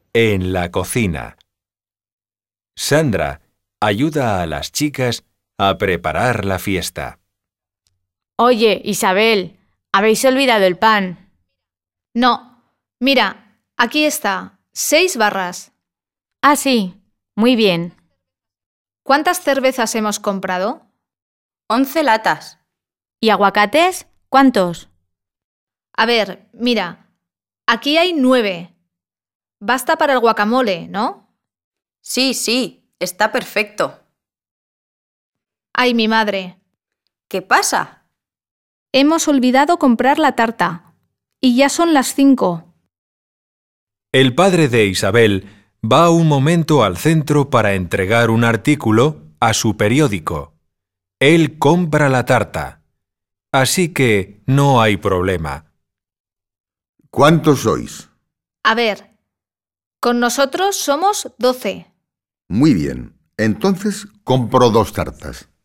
En la cocina. Sandra ayuda a las chicas a preparar la fiesta. Oye, Isabel, habéis olvidado el pan. No, mira, aquí está, 6 barras. Ah, sí, muy bien. ¿Cuántas cervezas hemos comprado? 11 latas. ¿Y aguacates? ¿Cuántos? A ver, mira, aquí hay 9. Basta para el guacamole, ¿no? Sí, está perfecto. Ay, mi madre. ¿Qué pasa? Hemos olvidado comprar la tarta. Y ya son las 5. El padre de Isabel va un momento al centro para entregar un artículo a su periódico. Él compra la tarta, así que no hay problema. ¿Cuántos sois? A ver, con nosotros somos 12. Muy bien. Entonces compro 2 tartas.